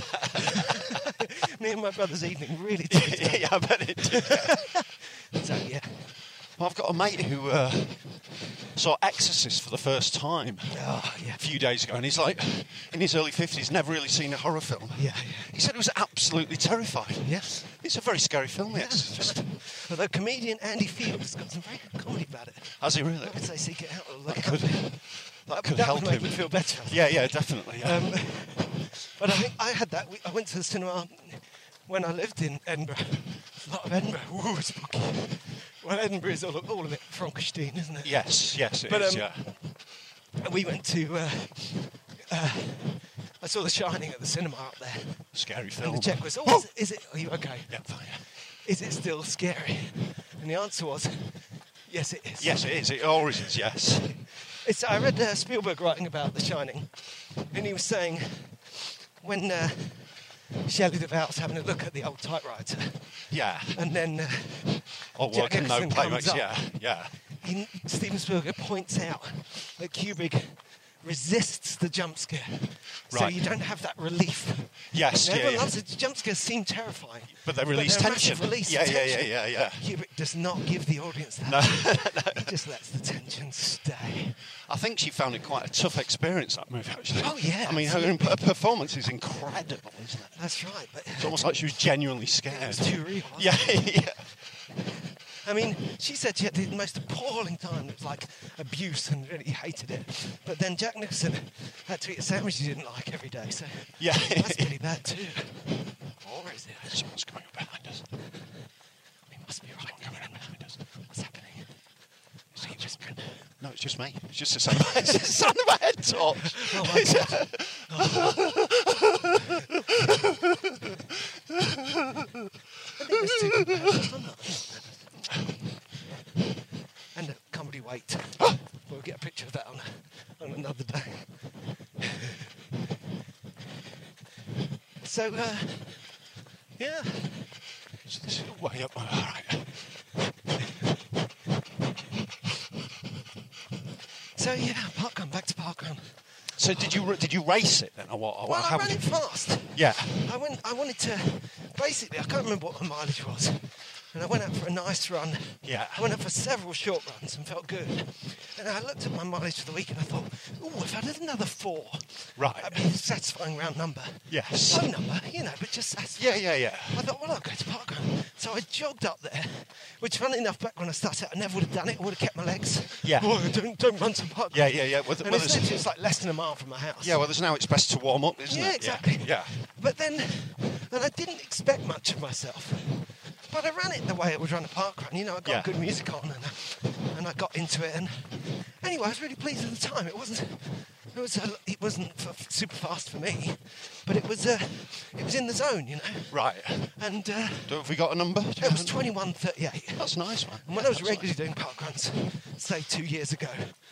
Me and my brother's evening really took it down. yeah, I bet it did. So, yeah. Well, I've got a mate who uh, saw Exorcist for the first time Oh, yeah. a few days ago, and he's like, in his early fifties, never really seen a horror film. Yeah, He said it was absolutely terrifying. Yes. It's a very scary film, The Yeah, Exorcist. although comedian Andy Fields got some very good comedy about it. Has he really? I would say seek it out. or look That it up. could, that could that help would make him. me feel better. Yeah, yeah, definitely. Yeah. Um, but I think I had that. We- I went to the cinema when I lived in Edinburgh. A lot of Edinburgh. Ooh, spooky. Well, Edinburgh is all, all of it Frankenstein, isn't it? yes, yes, it is. but, um, yeah. And we went to. Uh, uh, I saw The Shining at the cinema up there. Scary film. And the check was, oh, is it, is it? Are you okay? Yeah, fine. Is it still scary? And the answer was, yes, it is. Yes, it is. It always is. Yes. It's, I read uh, Spielberg writing about The Shining, and he was saying when uh, Shelley Duvall was having a look at the old typewriter, Yeah. and then uh, Or Jack working no Nicholson comes playbacks. up. Yeah, yeah. he, Steven Spielberg points out that Kubrick resists the jump scare. So Right. you don't have that relief. Yes, Now, yeah, everyone yeah. loves it. Jump scares seem terrifying. But they release they're a tension. massive release Yeah, of yeah, yeah, tension. yeah, yeah. Kubrick does not give the audience that. No, He just lets the tension stay. I think she found it quite a tough experience, that movie, actually. Oh, yeah, I mean, her, her performance is incredible, isn't it? That's right. But It's almost like she was genuinely scared. it was too real. wasn't Yeah, it? yeah. I mean, she said she had the most appalling time. It was like abuse and really hated it. But then Jack Nicholson had to eat a sandwich he didn't like every day. So Yeah. that's pretty bad too. Or is it? Someone's coming up behind us. We must be right. Coming up behind us. What's happening? Are you whispering? No, it's just me. It's just the sound, it's just the sound of my head torch. Oh my God. I think there's two people there. I'm not. And uh, comedy weight. We'll get a picture of that on, on another day. So, uh, yeah. So this is way up. All right. So, yeah, Parkrun, back to Parkrun. So did you did you race it then, or what? Or Well, I how ran would it you- fast. Yeah. I went. I wanted to. Basically, I can't remember what my mileage was, and I went out for a nice run. Yeah. I went out for several short runs and felt good. And I looked at my mileage for the week and I thought, oh, if I did another four, Right. that'd be a satisfying round number. Yes. Low number, you know, but just satisfying. Yeah, yeah, yeah. I thought, well, I'll go to Parkrun. So I jogged up there, which, funny enough, back when I started, I never would have done it. I would have kept my legs. Yeah. Oh, don't don't run to Parkrun. Yeah, yeah, yeah. Well, th- And well, it's there's- literally just like less than a mile from my house. Yeah, well, there's now it's best to warm up, isn't Yeah, it? exactly. Yeah. But then, and I didn't expect much of myself. But I ran it the way I would run a park run. You know, I got Yeah. good music on and I, and I got into it. And anyway, I was really pleased with the time. It wasn't, it was, a, it wasn't f- super fast for me, but it was, uh, it was in the zone, you know. Right. And uh, Do- Have we got a number? Do you it have was a- twenty-one thirty-eight. That's nice, man. And when I was That's regularly doing park runs, say two years ago,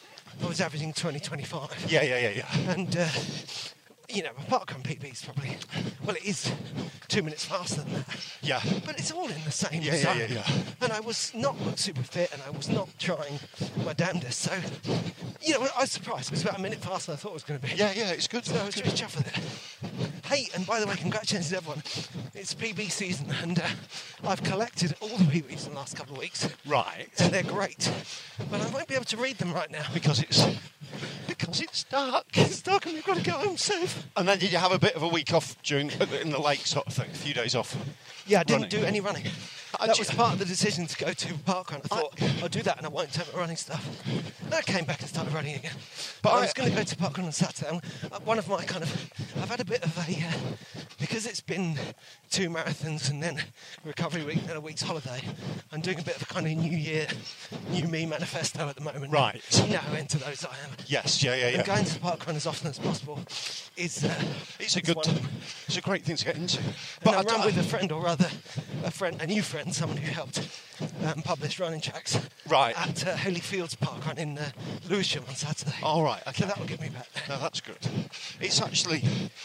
I was averaging twenty twenty-five. nice. Yeah, yeah, yeah, yeah. And, uh, you know, a parkrun P B is probably, well, it is two minutes faster than that. Yeah. But it's all in the same Yeah, yeah, zone. yeah, yeah. And I was not super fit and I was not trying my damnedest. So, you know, I was surprised. It was about a minute faster than I thought it was going to be. Yeah, yeah, it's good. So I was really chuffed with it. Hey, and by the way, congratulations to everyone. It's P B season and uh, I've collected all the P Bs in the last couple of weeks. Right. And they're great. But I won't be able to read them right now. Because it's because it's dark. It's dark and we've got to go home safe. And then did you have a bit of a week off during in the lake sort of thing? A few days off? Yeah, I didn't Running. do any running. Uh, That do was you- part of the decision to go to parkrun. I thought, I'll do that and I won't take my running stuff. And I came back and started running again. But I was going to go to parkrun on Saturday. Uh, One of my kind of, I've had a bit of a, uh, because it's been two marathons and then a recovery week and then a week's holiday, I'm doing a bit of a kind of New Year, New Me manifesto at the moment. Right. You know how into those I am. Yes, yeah, yeah, And yeah. going to parkrun as often as possible is... Uh, It's a is good, one of them. it's a great thing to get into. But I d- ran with a friend, or rather, a friend, a new friend, someone who helped um, publish running tracks. Right. At uh, Haley Fields Park Run in uh, Lewisham on Saturday. All right, okay. So that will get me back there. No, that's good. It's actually,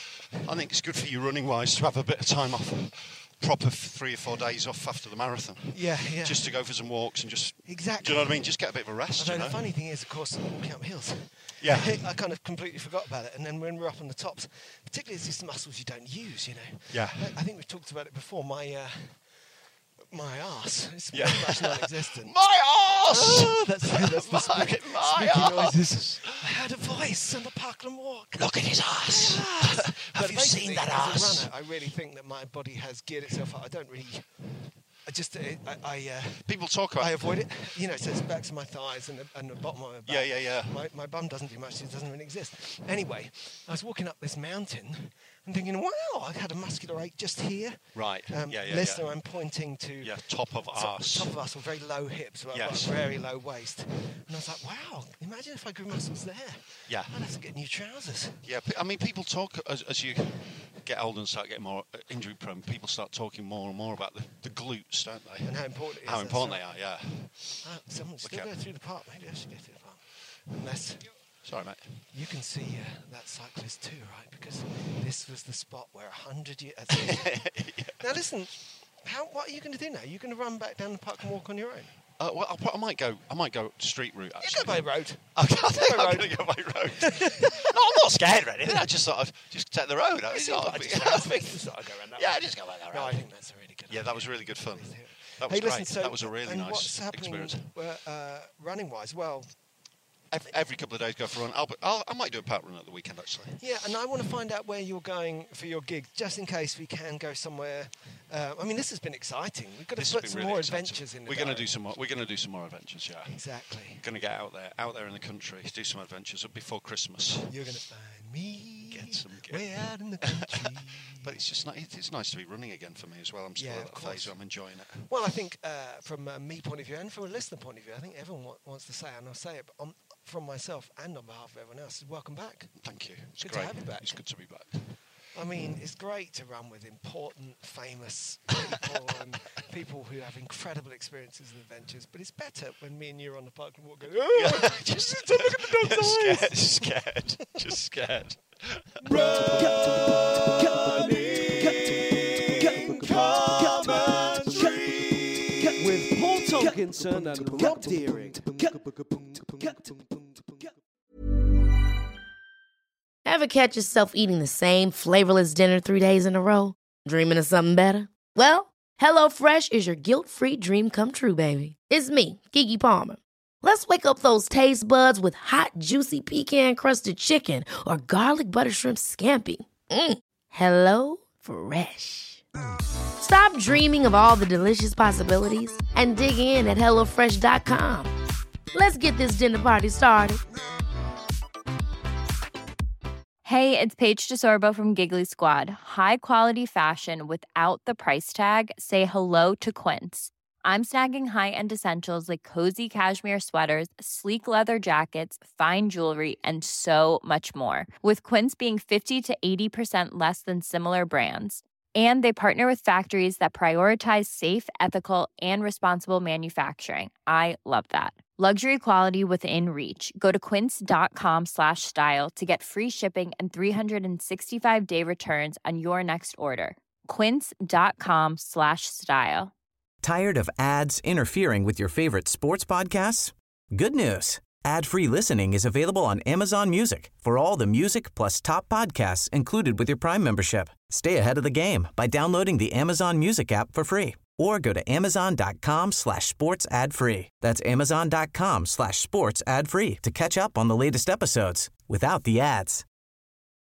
I think it's good for you running wise to have a bit of time off, proper f- three or four days off after the marathon. Yeah, yeah. Just to go for some walks and just. Exactly. Do you know what I mean? Just get a bit of a rest. Although you know? the funny thing is, of course, walking up hills. Yeah. I kind of completely forgot about it. And then when we're up on the tops, particularly as these muscles you don't use, you know. Yeah. I, I think we've talked about it before. My uh, my arse is Yeah. pretty much non-existent. My arse! Oh, that's, that's the My- spooky, my spooky arse. noises. I heard a voice on the Parkland walk. Look at his ass. Have Have you seen that as ass? a runner, I really think that my body has geared itself up. I don't really. I just, I, I, uh, People talk about I avoid it. You know, so it's back to my thighs and the, and the bottom of my back. Yeah, yeah, yeah. My, my bum doesn't do much. It doesn't really exist. Anyway, I was walking up this mountain and thinking, wow, I had a muscular ache just here. Right. Um, Yeah, yeah, listener, yeah. I'm pointing to Yeah, top of top, arse. top of us with very low hips, but Yes. but very low waist. And I was like, wow, imagine if I grew muscles there. Yeah. I'd have to get new trousers. Yeah, p- I mean, people talk as, as you get older and start getting more uh, injury prone. People start talking more and more about the, the glutes, don't they? And how important it is. How that's important right. they are. Yeah. Uh, someone still Okay. go through the park. Maybe I should go through the park. Unless Sorry, mate. you can see uh, that cyclist too, right? Because this was the spot where a hundred years. Now listen, how? What are you going to do now? Are you going to run back down the park and walk on your own? Uh, well, I'll, pro- I might go. I might go street route. Actually, You go by road. I think I'm going to go by road. no, I'm not scared or anything. I just sort of just take the road. I, you know, I just I think sort of go around that yeah, way. just go by that road. No, I think that's a really good. Yeah, idea. that was really good fun. That was Hey, great. listen, so, that was a really and nice what's happening, experience. Uh, running wise, well, Every, every couple of days, go for a run. I'll, I'll, I might do a park run at the weekend, actually. yeah, and I want to find out where you're going for your gig, just in case we can go somewhere. Uh, I mean, this has been exciting. We've got to This put has some been really more exciting. adventures in. The We're going to diary. do some more. We're going to do some more adventures. Yeah. Exactly. Going to get out there, out there in the country, do some adventures before Christmas. You're going to find me. Get some. Get way out in the country. But it's just ni- it's nice to be running again for me as well. I'm still Yeah, at of that course. phase where I'm enjoying it. Well, I think uh, from a me point of view and from a listener point of view, I think everyone wa- wants to say, and I'll say it but on, from myself and on behalf of everyone else, is welcome back. Thank you. It's Good to great. have you back. It's good to be back. I mean, it's great to run with important, famous people and people who have incredible experiences and adventures, but it's better when me and you are on the park and walk going, oh, just look at the dog's eyes. scared, scared, just scared. With Paul Tomkinson and Rob Deering. Ever catch yourself eating the same flavorless dinner three days in a row? Dreaming of something better? Well, HelloFresh is your guilt-free dream come true, baby. It's me, Keke Palmer. Let's wake up those taste buds with hot, juicy pecan-crusted chicken or garlic butter shrimp scampi. Mm. Hello Fresh. Stop dreaming of all the delicious possibilities and dig in at hello fresh dot com. Let's get this dinner party started. Hey, it's Paige DeSorbo from Giggly Squad. High quality fashion without the price tag. Say hello to Quince. I'm snagging high-end essentials like cozy cashmere sweaters, sleek leather jackets, fine jewelry, and so much more. With Quince being fifty to eighty percent less than similar brands. And they partner with factories that prioritize safe, ethical, and responsible manufacturing. I love that. Luxury quality within reach. Go to quince.com slash style to get free shipping and three sixty-five day returns on your next order. Quince.com slash style. Tired of ads interfering with your favorite sports podcasts? Good news. Ad-free listening is available on Amazon Music for all the music plus top podcasts included with your Prime membership. Stay ahead of the game by downloading the Amazon Music app for free or go to amazon.com slash sports ad free. That's amazon.com slash sports ad free to catch up on the latest episodes without the ads.